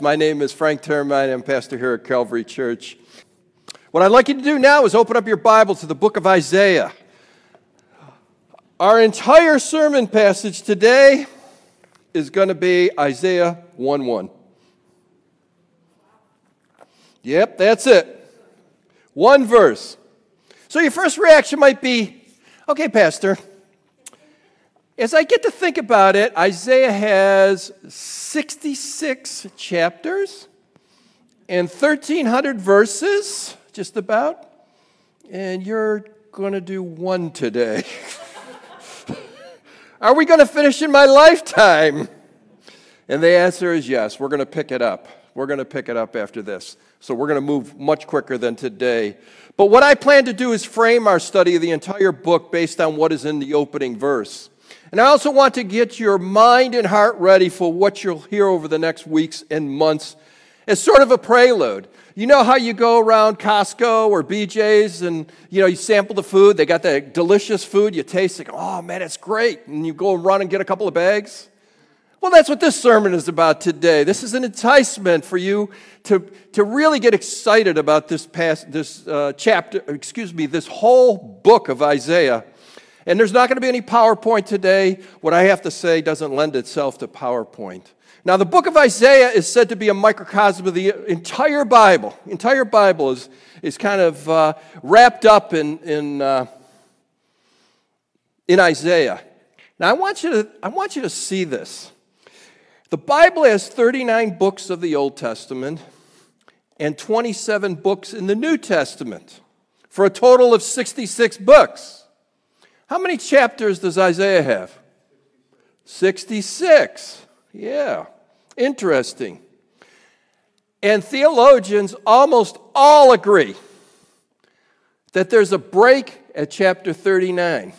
My name is Frank Termine. I'm pastor here at Calvary Church. What I'd like you to do now is open up your Bible to the book of Isaiah. Our entire sermon passage today is going to be Isaiah 1:1. Yep, that's it. One verse. So your first reaction might be, okay, Pastor, as I get to think about it, Isaiah has 66 chapters and 1,300 verses, just about, and you're going to do one today. Are we going to finish in my lifetime? And the answer is yes. We're going to pick it up. We're going to pick it up after this. So we're going to move much quicker than today. But what I plan to do is frame our study of the entire book based on what is in the opening verse. And I also want to get your mind and heart ready for what you'll hear over the next weeks and months as sort of a prelude. You know how you go around Costco or BJ's and, you sample the food. They got that delicious food. You taste it. Oh, man, it's great. And you go and run and get a couple of bags. Well, that's what this sermon is about today. This is an enticement for you to really get excited about this whole book of Isaiah. And there's not going to be any PowerPoint today. What I have to say doesn't lend itself to PowerPoint. Now, the book of Isaiah is said to be a microcosm of the entire Bible. The entire Bible is kind of wrapped up in Isaiah. Now, I want you to see this. The Bible has 39 books of the Old Testament and 27 books in the New Testament for a total of 66 books. How many chapters does Isaiah have? 66. Yeah, interesting. And theologians almost all agree that there's a break at chapter 39.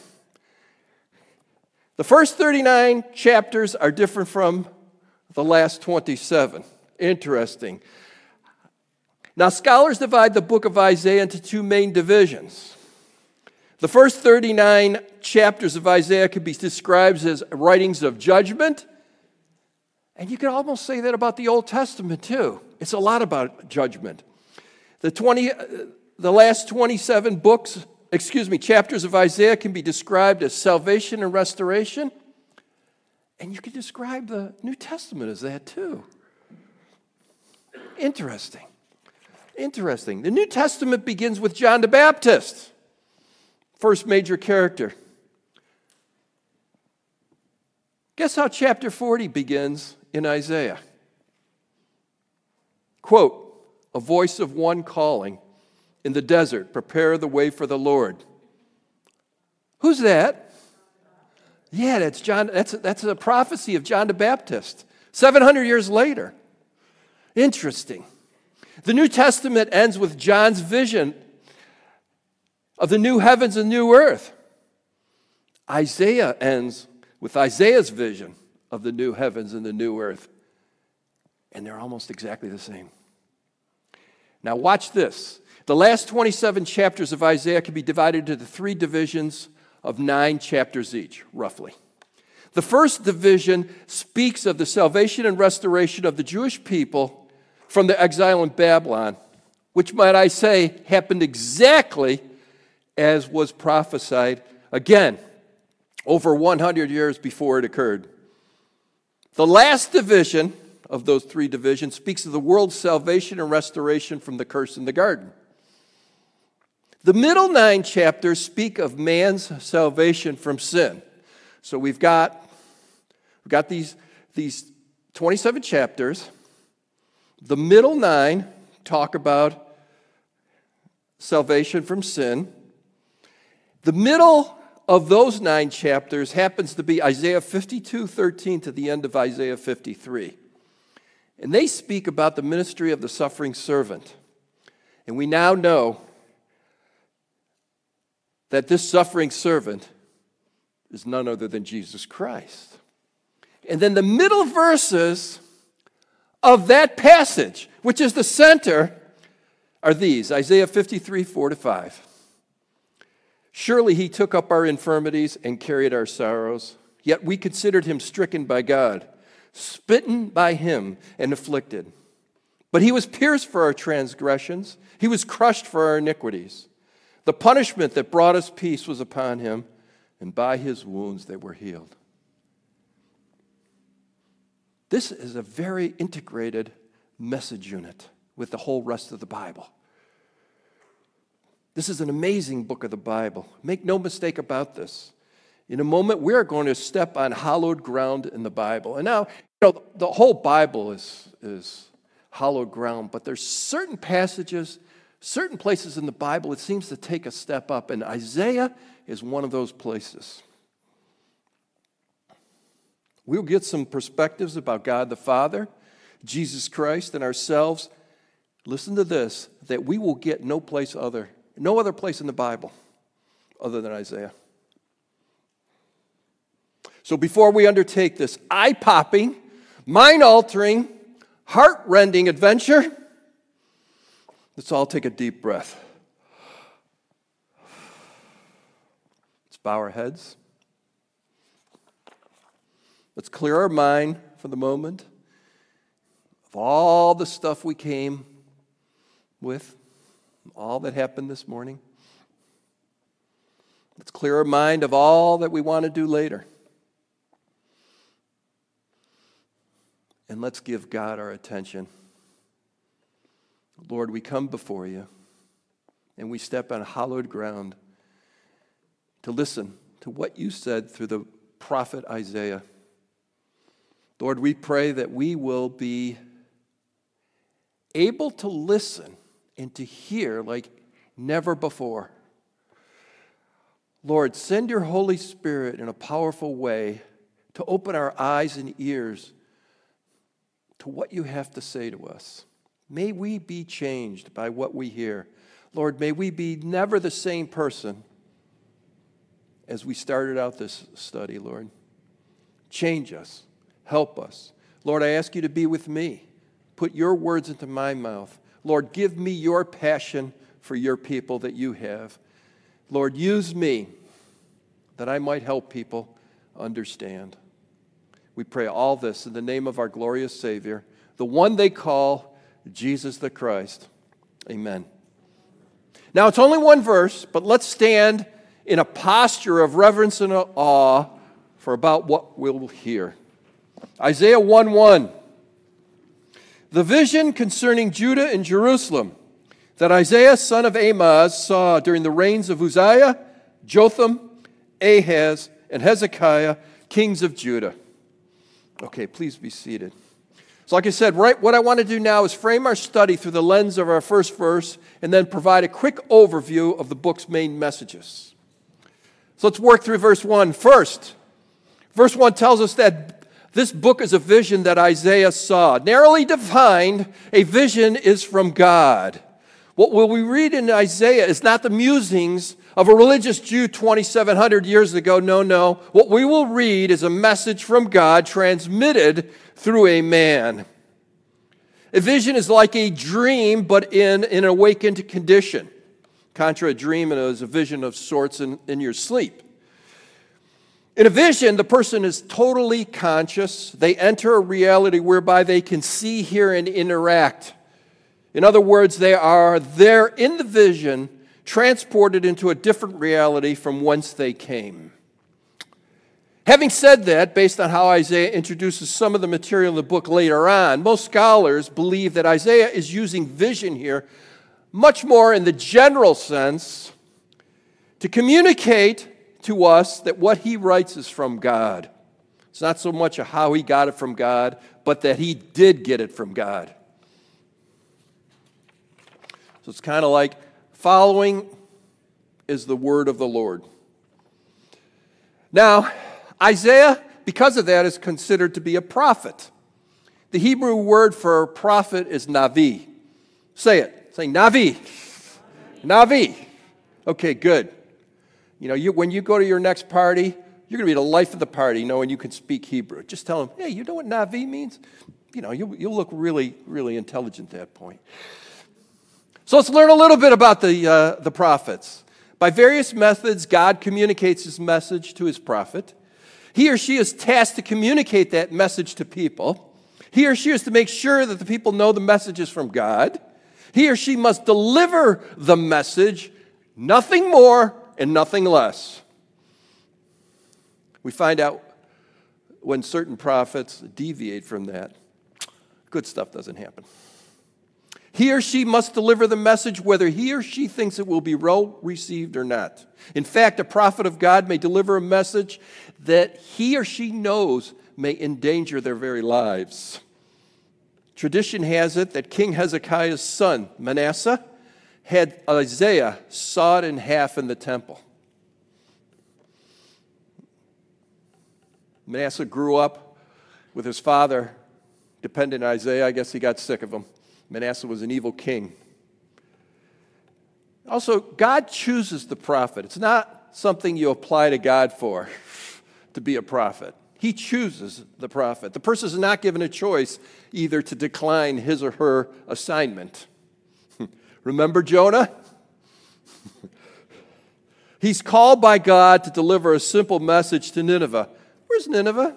The first 39 chapters are different from the last 27. Interesting. Now, scholars divide the book of Isaiah into two main divisions. The first 39 chapters of Isaiah could be described as writings of judgment. And you could almost say that about the Old Testament, too. It's a lot about judgment. The last 27 chapters of Isaiah can be described as salvation and restoration. And you could describe the New Testament as that, too. Interesting. The New Testament begins with John the Baptist. First major character. Guess how chapter 40 begins in Isaiah? Quote, a voice of one calling in the desert, prepare the way for the Lord. Who's that? Yeah, that's John. That's a prophecy of John the Baptist, 700 years later. Interesting. The New Testament ends with John's vision of the new heavens and new earth. Isaiah ends with Isaiah's vision of the new heavens and the new earth. And they're almost exactly the same. Now watch this. The last 27 chapters of Isaiah can be divided into three divisions of 9 chapters each, roughly. The first division speaks of the salvation and restoration of the Jewish people from the exile in Babylon, which, might I say, happened exactly as was prophesied, again, over 100 years before it occurred. The last division of those three divisions speaks of the world's salvation and restoration from the curse in the garden. The middle 9 chapters speak of man's salvation from sin. So we've got these 27 chapters. The middle 9 talk about salvation from sin. The middle of those 9 chapters happens to be Isaiah 52:13 to the end of Isaiah 53. And they speak about the ministry of the suffering servant. And we now know that this suffering servant is none other than Jesus Christ. And then the middle verses of that passage, which is the center, are these, Isaiah 53:4-5. Surely he took up our infirmities and carried our sorrows, yet we considered him stricken by God, smitten by him and afflicted. But he was pierced for our transgressions. He was crushed for our iniquities. The punishment that brought us peace was upon him, and by his wounds they were healed. This is a very integrated message unit with the whole rest of the Bible. This is an amazing book of the Bible. Make no mistake about this. In a moment, we're going to step on hallowed ground in the Bible. And now, the whole Bible is hallowed ground, but there's certain passages, certain places in the Bible, it seems to take a step up, and Isaiah is one of those places. We'll get some perspectives about God the Father, Jesus Christ, and ourselves. Listen to this, that we will get no other place in the Bible other than Isaiah. So before we undertake this eye-popping, mind-altering, heart-rending adventure, let's all take a deep breath. Let's bow our heads. Let's clear our mind for the moment of all the stuff we came with, all that happened this morning. Let's clear our mind of all that we want to do later. And let's give God our attention. Lord, we come before you, and we step on hallowed ground to listen to what you said through the prophet Isaiah. Lord, we pray that we will be able to listen and to hear like never before. Lord, send your Holy Spirit in a powerful way to open our eyes and ears to what you have to say to us. May we be changed by what we hear. Lord, may we be never the same person as we started out this study, Lord. Change us. Help us. Lord, I ask you to be with me. Put your words into my mouth. Lord, give me your passion for your people that you have. Lord, use me that I might help people understand. We pray all this in the name of our glorious Savior, the one they call Jesus the Christ. Amen. Now, it's only one verse, but let's stand in a posture of reverence and awe for about what we'll hear. Isaiah 1:1. The vision concerning Judah and Jerusalem that Isaiah, son of Amoz, saw during the reigns of Uzziah, Jotham, Ahaz, and Hezekiah, kings of Judah. Okay, please be seated. So like I said, what I want to do now is frame our study through the lens of our first verse and then provide a quick overview of the book's main messages. So let's work through verse 1 first. Verse 1 tells us that this book is a vision that Isaiah saw. Narrowly defined, a vision is from God. What we read in Isaiah is not the musings of a religious Jew 2,700 years ago. No. What we will read is a message from God transmitted through a man. A vision is like a dream, but in an awakened condition. Contra a dream is a vision of sorts in your sleep. In a vision, the person is totally conscious. They enter a reality whereby they can see, hear, and interact. In other words, they are there in the vision, transported into a different reality from whence they came. Having said that, based on how Isaiah introduces some of the material in the book later on, most scholars believe that Isaiah is using vision here much more in the general sense to communicate to us that what he writes is from God. It's not so much how he got it from God, but that he did get it from God. So it's kind of like following is the word of the Lord. Now, Isaiah, because of that, is considered to be a prophet. The Hebrew word for prophet is Navi. Say it. Say Navi. Navi. Okay, good. When you go to your next party, you're going to be the life of the party knowing you can speak Hebrew. Just tell them, hey, you know what Navi means? You'll look really, really intelligent at that point. So let's learn a little bit about the prophets. By various methods, God communicates his message to his prophet. He or she is tasked to communicate that message to people. He or she is to make sure that the people know the message is from God. He or she must deliver the message, nothing more and nothing less. We find out when certain prophets deviate from that, good stuff doesn't happen. He or she must deliver the message whether he or she thinks it will be well received or not. In fact, a prophet of God may deliver a message that he or she knows may endanger their very lives. Tradition has it that King Hezekiah's son, Manasseh, had Isaiah sawed in half in the temple. Manasseh grew up with his father dependent on Isaiah. I guess he got sick of him. Manasseh was an evil king. Also, God chooses the prophet. It's not something you apply to God for to be a prophet. He chooses the prophet. The person is not given a choice either to decline his or her assignment. Remember Jonah? He's called by God to deliver a simple message to Nineveh. Where's Nineveh?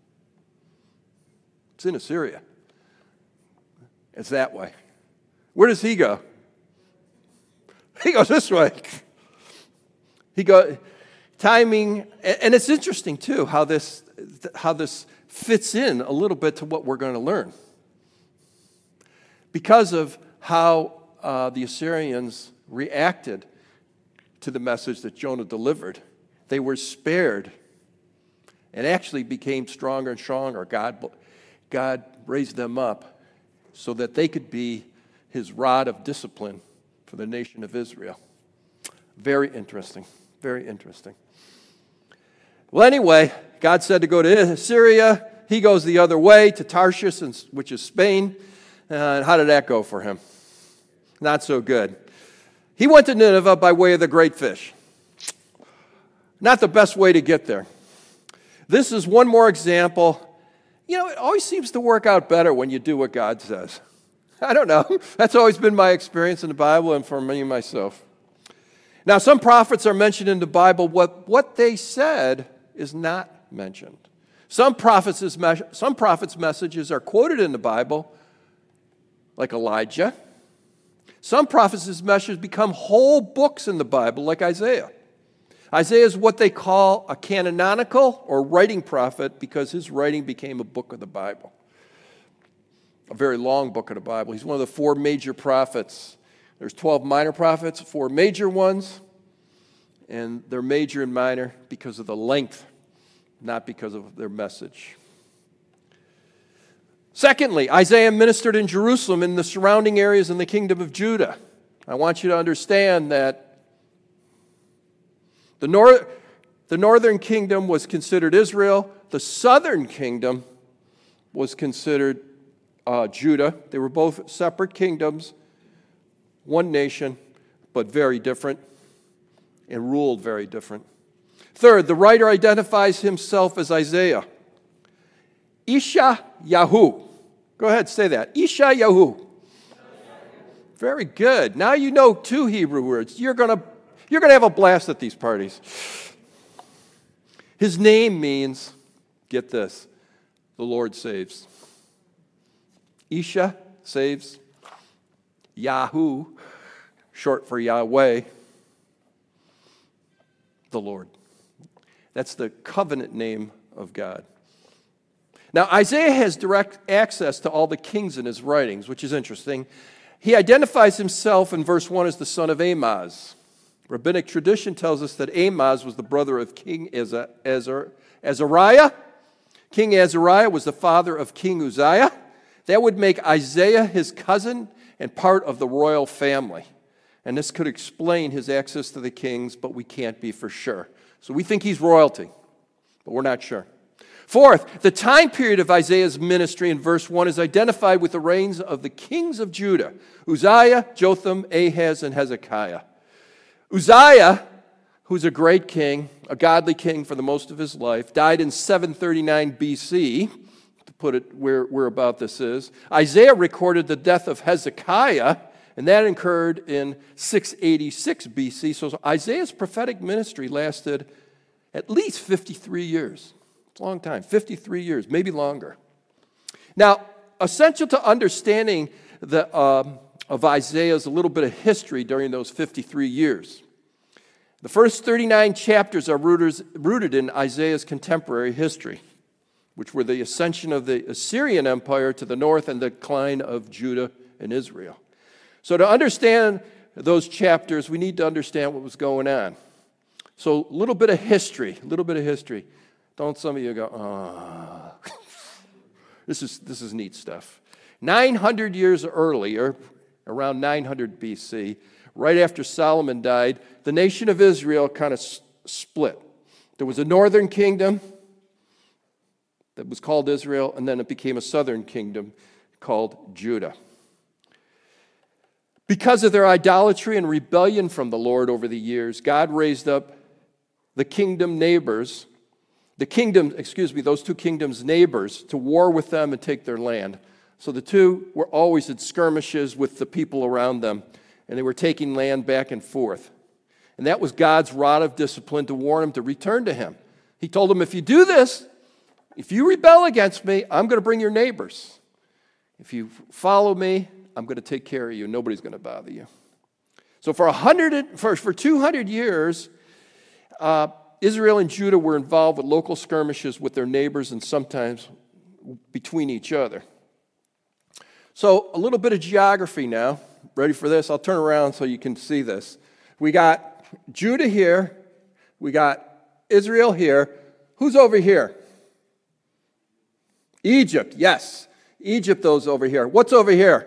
It's in Assyria. It's that way. Where does he go? He goes this way. Timing, and it's interesting too how this fits in a little bit to what we're going to learn. Because of how the Assyrians reacted to the message that Jonah delivered, they were spared and actually became stronger and stronger. God raised them up so that they could be his rod of discipline for the nation of Israel. Very interesting. Very interesting. Well, anyway, God said to go to Assyria. He goes the other way to Tarshish, which is Spain. And how did that go for him? Not so good. He went to Nineveh by way of the Great Fish. Not the best way to get there. This is one more example. You know, it always seems to work out better when you do what God says. I don't know. That's always been my experience in the Bible and for me myself. Now, some prophets are mentioned in the Bible. What they said is not mentioned. Some prophets' messages are quoted in the Bible, like Elijah. Some prophets' messages become whole books in the Bible, like Isaiah. Isaiah is what they call a canonical or writing prophet because his writing became a book of the Bible, a very long book of the Bible. He's one of the 4 major prophets. There's 12 minor prophets, 4 major ones, and they're major and minor because of the length, not because of their message. Secondly, Isaiah ministered in Jerusalem and the surrounding areas in the kingdom of Judah. I want you to understand that the northern kingdom was considered Israel. The southern kingdom was considered Judah. They were both separate kingdoms, one nation, but very different and ruled very different. Third, the writer identifies himself as Isaiah. Isha-Yahu. Go ahead, say that. Isha-Yahu. Very good. Now you know 2 Hebrew words. You're going to have a blast at these parties. His name means, get this, the Lord saves. Isha saves. Yahu, short for Yahweh, the Lord. That's the covenant name of God. Now, Isaiah has direct access to all the kings in his writings, which is interesting. He identifies himself in verse 1 as the son of Amoz. Rabbinic tradition tells us that Amoz was the brother of King Azariah. King Azariah was the father of King Uzziah. That would make Isaiah his cousin and part of the royal family. And this could explain his access to the kings, but we can't be for sure. So we think he's royalty, but we're not sure. Fourth, the time period of Isaiah's ministry in verse 1 is identified with the reigns of the kings of Judah: Uzziah, Jotham, Ahaz, and Hezekiah. Uzziah, who's a great king, a godly king for the most of his life, died in 739 BC, to put it where about this is. Isaiah recorded the death of Hezekiah, and that occurred in 686 BC. So Isaiah's prophetic ministry lasted at least 53 years. It's a long time, 53 years, maybe longer. Now, essential to understanding of Isaiah is a little bit of history during those 53 years. The first 39 chapters are rooted in Isaiah's contemporary history, which were the ascension of the Assyrian Empire to the north and the decline of Judah and Israel. So to understand those chapters, we need to understand what was going on. So a little bit of history. Don't some of you go, oh. This is neat stuff. 900 years earlier, around 900 BC, right after Solomon died, the nation of Israel kind of split. There was a northern kingdom that was called Israel, and then it became a southern kingdom called Judah. Because of their idolatry and rebellion from the Lord over the years, God raised up those two kingdoms' neighbors to war with them and take their land. So the two were always in skirmishes with the people around them, and they were taking land back and forth. And that was God's rod of discipline to warn them to return to him. He told them, if you do this, if you rebel against me, I'm going to bring your neighbors. If you follow me, I'm going to take care of you. Nobody's going to bother you. So for 200 years, Israel and Judah were involved with local skirmishes with their neighbors and sometimes between each other. So a little bit of geography now. Ready for this? I'll turn around so you can see this. We got Judah here. We got Israel here. Who's over here? Egypt, yes. Egypt, those over here. What's over here?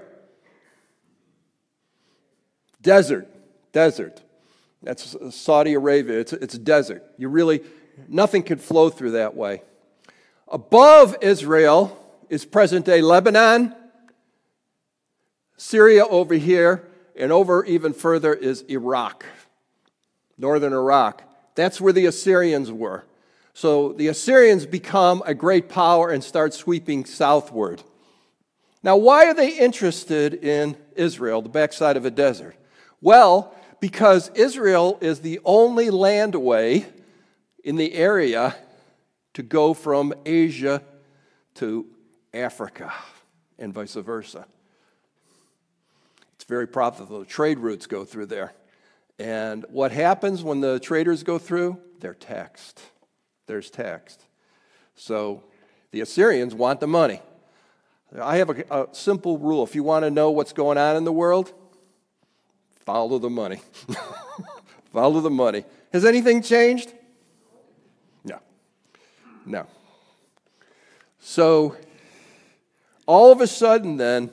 Desert. That's Saudi Arabia. It's a desert. Nothing could flow through that way. Above Israel is present-day Lebanon, Syria over here, and over even further is Iraq, northern Iraq. That's where the Assyrians were. So the Assyrians become a great power and start sweeping southward. Now, why are they interested in Israel, the backside of a desert? Well, because Israel is the only landway in the area to go from Asia to Africa and vice versa. It's very profitable. Trade routes go through there. And what happens when the traders go through? They're taxed. There's taxed. So the Assyrians want the money. I have a simple rule. If you want to know what's going on in the world, follow the money. Follow the money. Has anything changed? No. So all of a sudden then,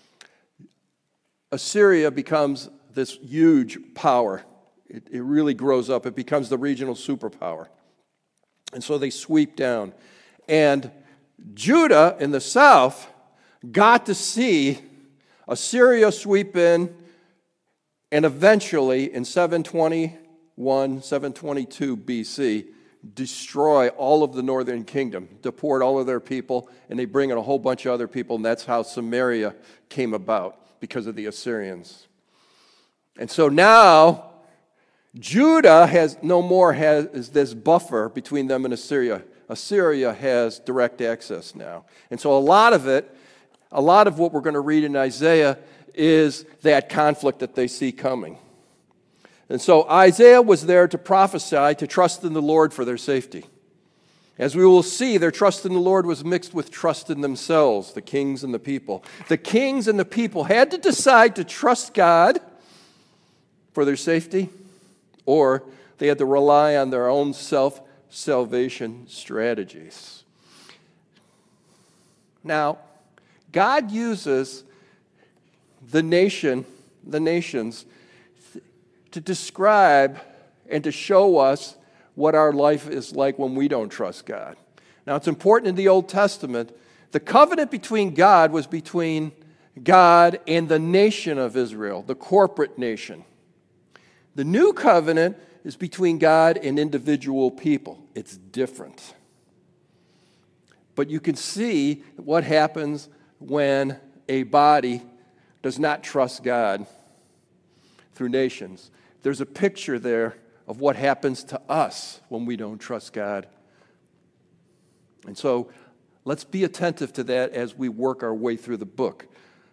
Assyria becomes this huge power. It really grows up. It becomes the regional superpower. And so they sweep down. And Judah in the south got to see Assyria sweep in and eventually in 721, 722 BC destroy all of the northern kingdom, deport all of their people, and they bring in a whole bunch of other people, and that's how Samaria came about because of the Assyrians. And so now Judah has this buffer between them and Assyria. Assyria has direct access now. And so a lot of what we're going to read in Isaiah is that conflict that they see coming. And so Isaiah was there to prophesy, to trust in the Lord for their safety. As we will see, their trust in the Lord was mixed with trust in themselves, the kings and the people. The kings and the people had to decide to trust God for their safety, or they had to rely on their own self-salvation strategies. Now, God uses the nations to describe and to show us what our life is like when we don't trust God. Now, it's important in the Old Testament, the covenant between God was between God and the nation of Israel, the corporate nation. The new covenant is between God and individual people. It's different. But you can see what happens when a body does not trust God through nations. There's a picture there of what happens to us when we don't trust God. And so let's be attentive to that as we work our way through the book.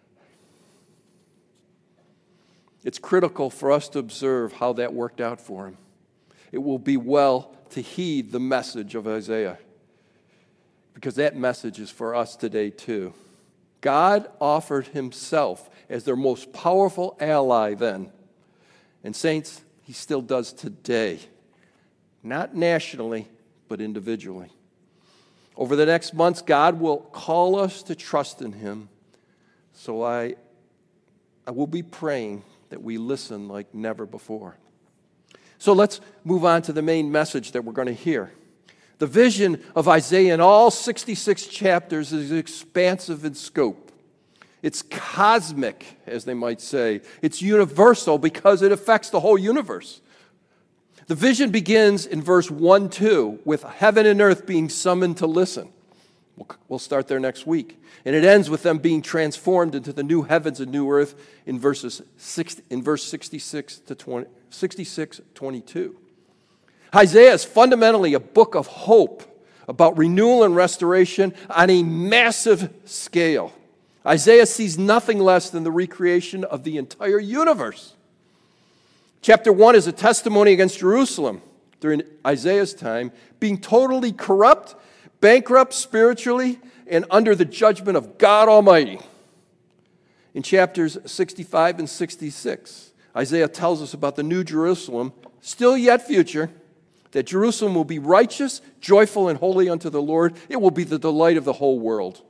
It's critical for us to observe how that worked out for him. It will be well to heed the message of Isaiah, because that message is for us today too. God offered himself as their most powerful ally then. And saints, he still does today. Not nationally, but individually. Over the next months, God will call us to trust in him. So I will be praying that we listen like never before. So let's move on to the main message that we're going to hear. The vision of Isaiah in all 66 chapters is expansive in scope. It's cosmic, as they might say. It's universal because it affects the whole universe. The vision begins in verse 1-2 with heaven and earth being summoned to listen. We'll start there next week. And it ends with them being transformed into the new heavens and new earth in verse 66-22. Isaiah is fundamentally a book of hope about renewal and restoration on a massive scale. Isaiah sees nothing less than the recreation of the entire universe. Chapter 1 is a testimony against Jerusalem during Isaiah's time, being totally corrupt, bankrupt spiritually, and under the judgment of God Almighty. In chapters 65 and 66, Isaiah tells us about the new Jerusalem, still yet future, that Jerusalem will be righteous, joyful, and holy unto the Lord. It will be the delight of the whole world.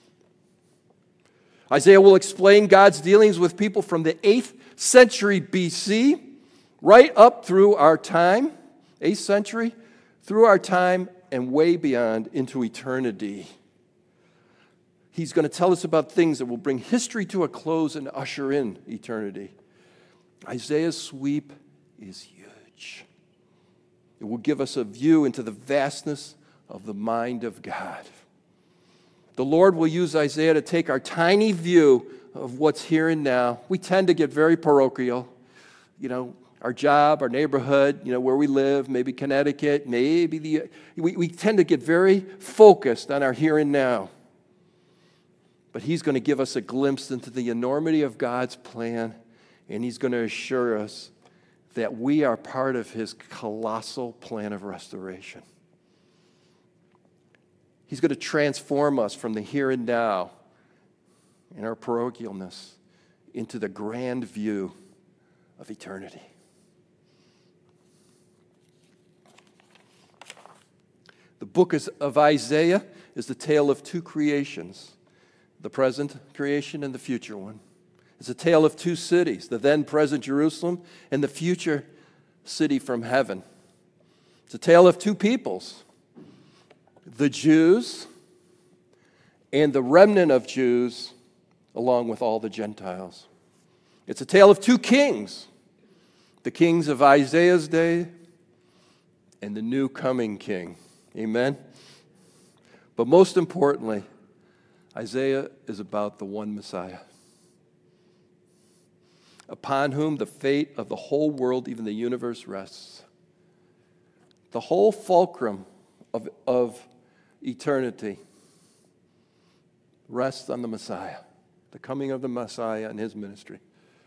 Isaiah will explain God's dealings with people from the 8th century BC right up through our time, 8th century, through our time and way beyond into eternity. He's going to tell us about things that will bring history to a close and usher in eternity. Isaiah's sweep is huge. It will give us a view into the vastness of the mind of God. The Lord will use Isaiah to take our tiny view of what's here and now. We tend to get very parochial. Our job, our neighborhood, where we live, maybe Connecticut, we tend to get very focused on our here and now. But he's going to give us a glimpse into the enormity of God's plan, and he's going to assure us that we are part of his colossal plan of restoration. He's going to transform us from the here and now and our parochialness into the grand view of eternity. The book of Isaiah is the tale of two creations, the present creation and the future one. It's a tale of two cities, the then present Jerusalem and the future city from heaven. It's a tale of two peoples, the Jews and the remnant of Jews, along with all the Gentiles. It's a tale of two kings, the kings of Isaiah's day and the new coming king. Amen? But most importantly, Isaiah is about the one Messiah, upon whom the fate of the whole world, even the universe, rests. The whole fulcrum of eternity rests on the Messiah, the coming of the Messiah and his ministry.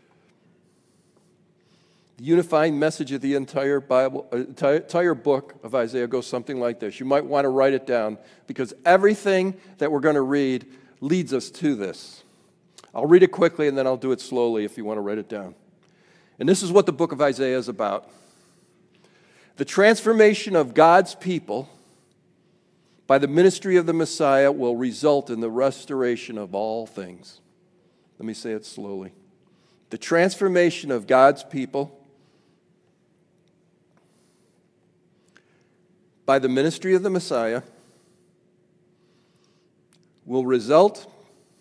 The unifying message of the entire book of Isaiah goes something like this. You might want to write it down because everything that we're going to read leads us to this. I'll read it quickly and then I'll do it slowly if you want to write it down. And this is what the book of Isaiah is about. The transformation of God's people by the ministry of the Messiah will result in the restoration of all things. Let me say it slowly. The transformation of God's people by the ministry of the Messiah will result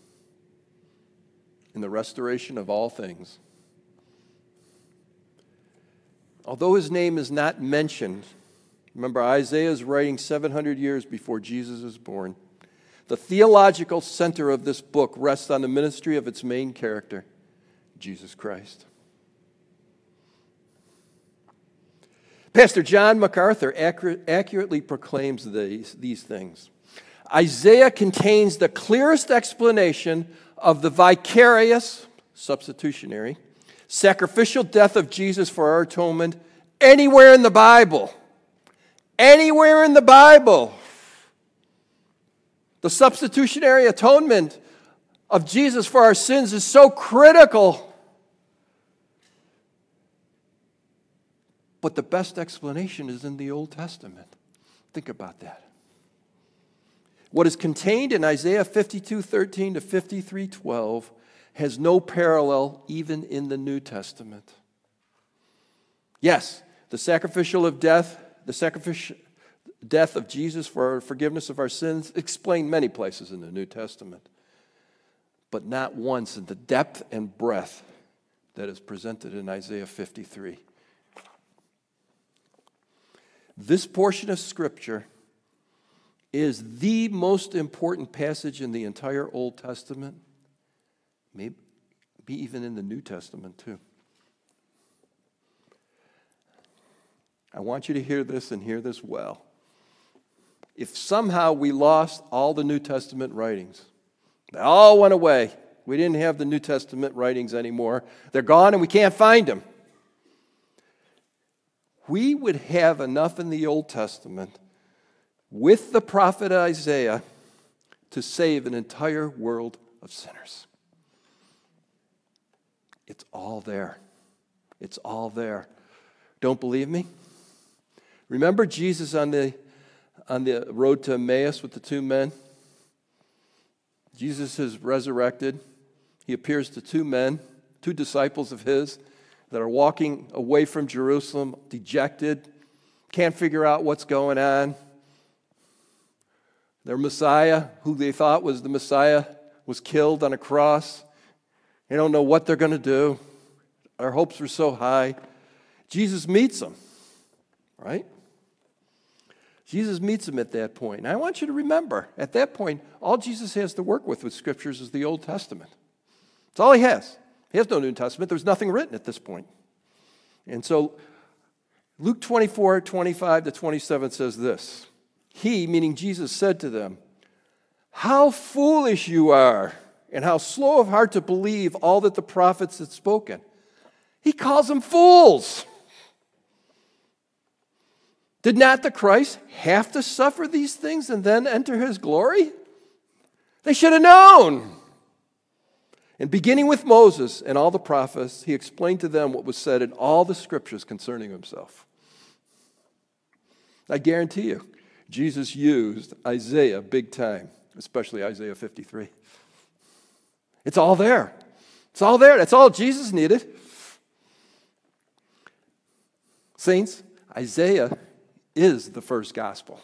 in the restoration of all things. Although his name is not mentioned, remember Isaiah is writing 700 years before Jesus is born. The theological center of this book rests on the ministry of its main character, Jesus Christ. Pastor John MacArthur accurately proclaims these things. Isaiah contains the clearest explanation of the vicarious, substitutionary, sacrificial death of Jesus for our atonement anywhere in the Bible. Anywhere in the Bible. The substitutionary atonement of Jesus for our sins is so critical. But the best explanation is in the Old Testament. Think about that. What is contained in Isaiah 52:13 to 53:12 has no parallel even in the New Testament. Yes, the sacrificial death of Jesus for our forgiveness of our sins explained many places in the New Testament, but not once in the depth and breadth that is presented in Isaiah 53. This portion of Scripture is the most important passage in the entire Old Testament, maybe even in the New Testament too. I want you to hear this and hear this well. If somehow we lost all the New Testament writings, they all went away, we didn't have the New Testament writings anymore, they're gone and we can't find them, we would have enough in the Old Testament with the prophet Isaiah to save an entire world of sinners. It's all there. It's all there. Don't believe me? Remember Jesus on the road to Emmaus with the two men? Jesus is resurrected. He appears to two men, two disciples of his, that are walking away from Jerusalem, dejected, can't figure out what's going on. Their Messiah, who they thought was the Messiah, was killed on a cross. They don't know what they're going to do. Our hopes were so high. Jesus meets them, right? Jesus meets them at that point. And I want you to remember, at that point, all Jesus has to work with Scriptures is the Old Testament. That's all he has. He has no New Testament. There's nothing written at this point. And so Luke 24:25 to 27 says this. He, meaning Jesus, said to them, "How foolish you are, and how slow of heart to believe all that the prophets had spoken." He calls them fools. Did not the Christ have to suffer these things and then enter his glory? They should have known. And beginning with Moses and all the prophets, he explained to them what was said in all the scriptures concerning himself. I guarantee you, Jesus used Isaiah big time, especially Isaiah 53. It's all there. It's all there. That's all Jesus needed. Saints, Isaiah is the first gospel.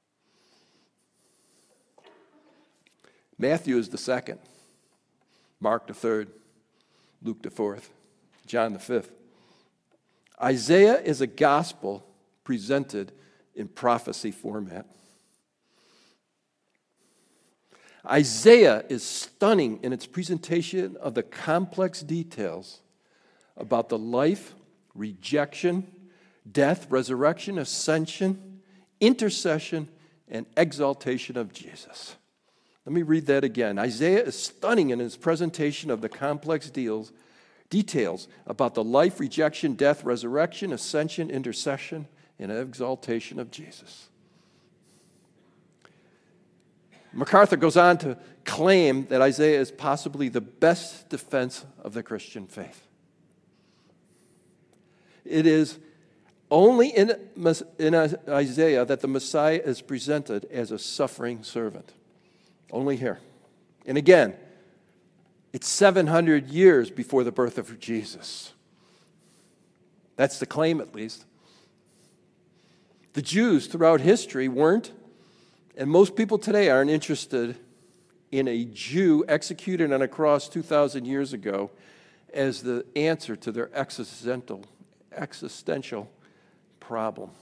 Matthew is the second. Mark the third. Luke the fourth. John the fifth. Isaiah is a gospel presented in prophecy format. Isaiah is stunning in its presentation of the complex details about the life, rejection, death, resurrection, ascension, intercession, and exaltation of Jesus. Let me read that again. Isaiah is stunning in his presentation of the complex details about the life, rejection, death, resurrection, ascension, intercession, and exaltation of Jesus. MacArthur goes on to claim that Isaiah is possibly the best defense of the Christian faith. It is only in Isaiah that the Messiah is presented as a suffering servant. Only here. And again, it's 700 years before the birth of Jesus. That's the claim, at least. The Jews throughout history weren't, and most people today aren't interested in a Jew executed on a cross 2,000 years ago as the answer to their existential problem.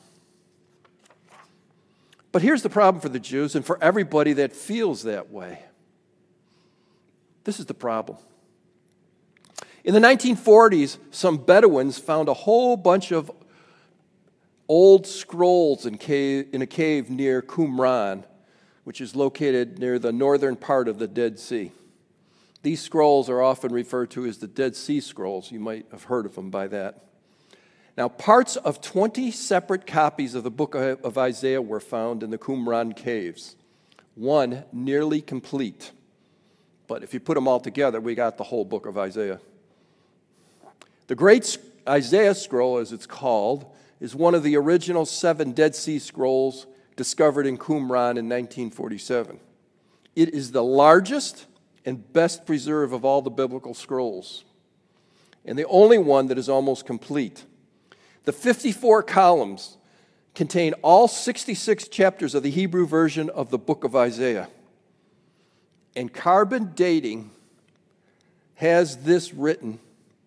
But here's the problem for the Jews and for everybody that feels that way. This is the problem. In the 1940s, some Bedouins found a whole bunch of old scrolls in a cave near Qumran, which is located near the northern part of the Dead Sea. These scrolls are often referred to as the Dead Sea Scrolls. You might have heard of them by that. Now, parts of 20 separate copies of the book of Isaiah were found in the Qumran caves, one nearly complete. But if you put them all together, we got the whole book of Isaiah. The Great Isaiah Scroll, as it's called, is one of the original 7 Dead Sea Scrolls discovered in Qumran in 1947. It is the largest and best preserved of all the biblical scrolls, and the only one that is almost complete. The 54 columns contain all 66 chapters of the Hebrew version of the book of Isaiah. And carbon dating has this written: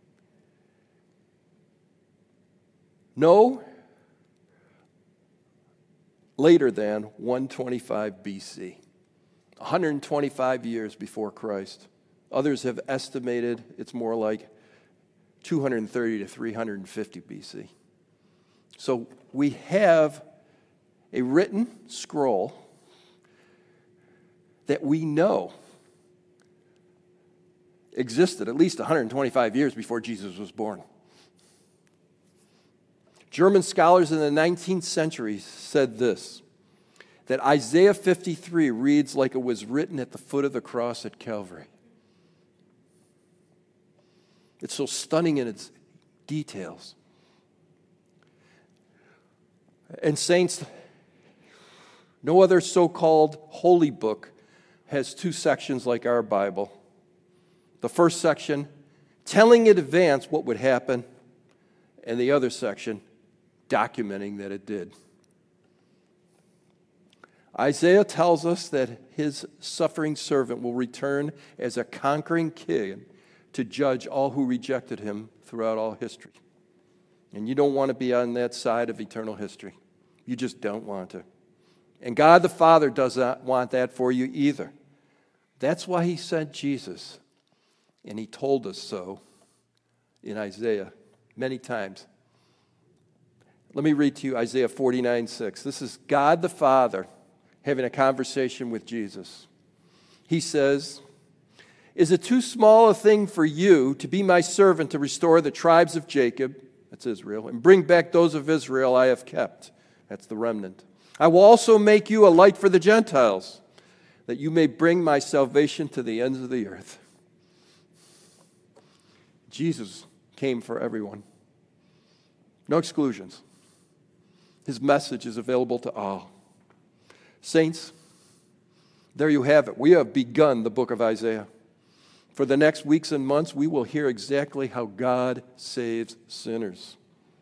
no later than 125 BC, 125 years before Christ. Others have estimated it's more like 230 to 350 BC. So we have a written scroll that we know existed at least 125 years before Jesus was born. German scholars in the 19th century said this, that Isaiah 53 reads like it was written at the foot of the cross at Calvary. It's so stunning in its details. And saints, no other so-called holy book has 2 sections like our Bible. The first section, telling in advance what would happen, and the other section, documenting that it did. Isaiah tells us that his suffering servant will return as a conquering king to judge all who rejected him throughout all history. And you don't want to be on that side of eternal history. You just don't want to. And God the Father does not want that for you either. That's why he sent Jesus. And he told us so in Isaiah many times. Let me read to you Isaiah 49:6. This is God the Father having a conversation with Jesus. He says, "Is it too small a thing for you to be my servant to restore the tribes of Jacob," that's Israel, "and bring back those of Israel I have kept," that's the remnant. "I will also make you a light for the Gentiles, that you may bring my salvation to the ends of the earth." Jesus came for everyone. No exclusions. His message is available to all. Saints, there you have it. We have begun the book of Isaiah. For the next weeks and months, we will hear exactly how God saves sinners.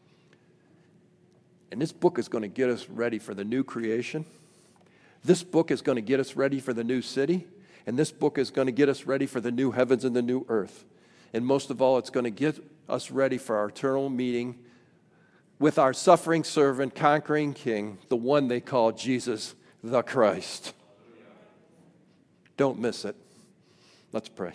And this book is going to get us ready for the new creation. This book is going to get us ready for the new city. And this book is going to get us ready for the new heavens and the new earth. And most of all, it's going to get us ready for our eternal meeting with our suffering servant, conquering king, the one they call Jesus the Christ. Don't miss it. Let's pray.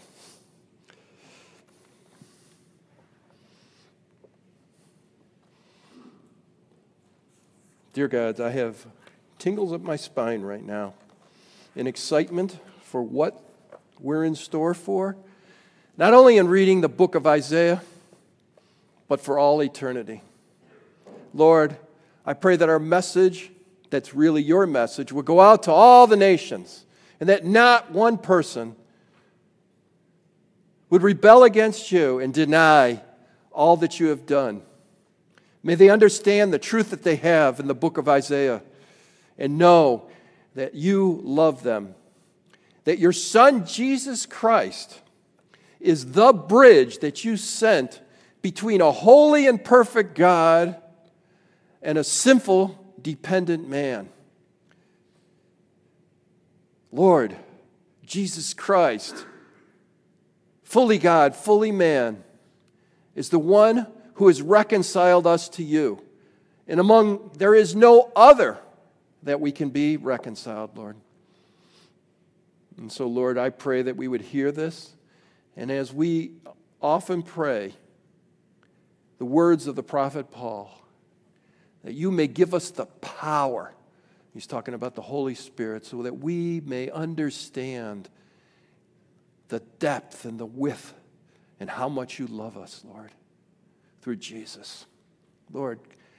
Dear God, I have tingles up my spine right now in excitement for what we're in store for, not only in reading the book of Isaiah, but for all eternity. Lord, I pray that our message, that's really your message, will go out to all the nations, and that not one person would rebel against you and deny all that you have done. May they understand the truth that they have in the book of Isaiah and know that you love them, that your Son, Jesus Christ, is the bridge that you sent between a holy and perfect God and a sinful, dependent man. Lord, Jesus Christ, fully God, fully man, is the one who has reconciled us to you. And there is no other that we can be reconciled, Lord. And so, Lord, I pray that we would hear this, and as we often pray, the words of the prophet Paul, that you may give us the power He's talking about the Holy Spirit so that we may understand the depth and the width and how much you love us, Lord, through Jesus. Lord,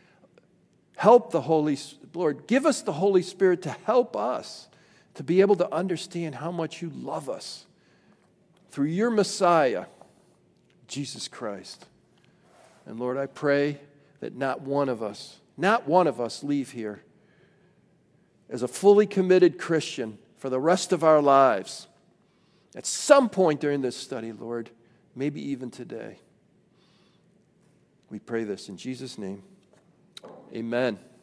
Lord, give us the Holy Spirit to help us to be able to understand how much you love us through your Messiah, Jesus Christ. And Lord, I pray that not one of us leave here as a fully committed Christian for the rest of our lives. At some point during this study, Lord, maybe even today. We pray this in Jesus' name. Amen.